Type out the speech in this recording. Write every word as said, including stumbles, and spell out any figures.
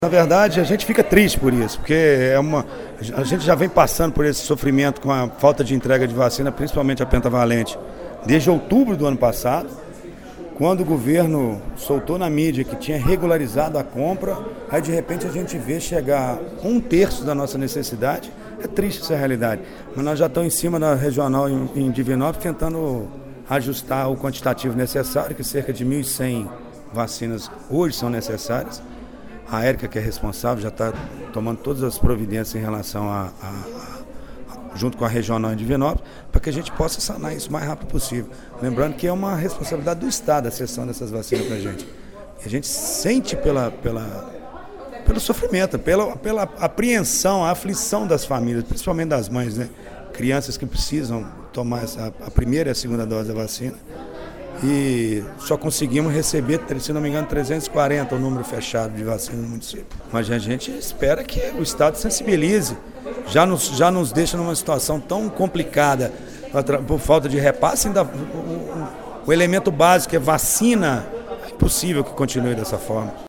Na verdade, a gente fica triste por isso, porque é uma, a gente já vem passando por esse sofrimento com a falta de entrega de vacina, principalmente a pentavalente, desde outubro do ano passado, quando o governo soltou na mídia que tinha regularizado a compra, aí de repente a gente vê chegar um terço da nossa necessidade. É triste essa realidade, mas nós já estamos em cima da regional em, em Divinópolis tentando ajustar o quantitativo necessário, que cerca de mil e cem vacinas hoje são necessárias. A Érica, que é responsável, já está tomando todas as providências em relação a, a, a junto com a regional em Divinópolis, para que a gente possa sanar isso o mais rápido possível. Lembrando que é uma responsabilidade do Estado a cessão dessas vacinas para a gente. E a gente sente pela, pela, pelo sofrimento, pela, pela apreensão, a aflição das famílias, principalmente das mães, né? Crianças que precisam tomar essa, a primeira e a segunda dose da vacina. E só conseguimos receber, se não me engano, trezentos e quarenta o número fechado de vacina no município. Mas a gente espera que o Estado sensibilize, já nos, já nos deixa numa situação tão complicada por falta de repasse, ainda, o, o, o elemento básico é vacina, é impossível que continue dessa forma.